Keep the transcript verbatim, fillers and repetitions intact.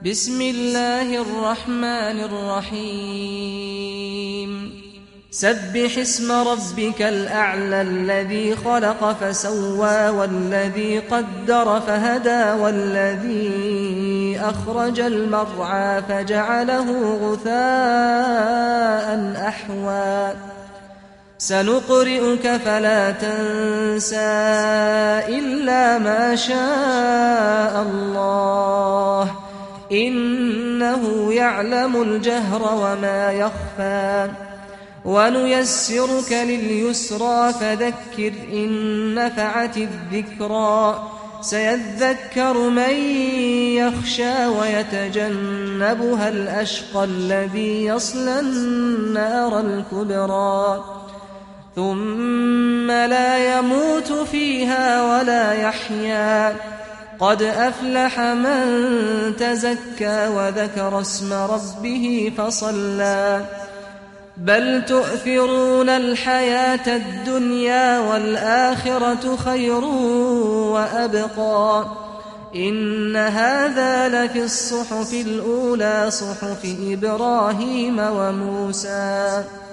بسم الله الرحمن الرحيم سبح اسم ربك الأعلى الذي خلق فسوى والذي قدر فهدى والذي أخرج المرعى فجعله غثاء أحوى سنقرئك فلا تنسى إلا ما شاء الله إنه يعلم الجهر وما يخفى ونيسرك لليسرى فذكر إن نفعت الذكرى سيذكر من يخشى ويتجنبها الأشقى الذي يصلى النار الكبرى ثم لا يموت فيها ولا يحيا قد أفلح من تزكى وذكر اسم ربه فصلى بل تؤثرون الحياة الدنيا والآخرة خير وأبقى إن هذا لفي الصحف الأولى صحف إبراهيم وموسى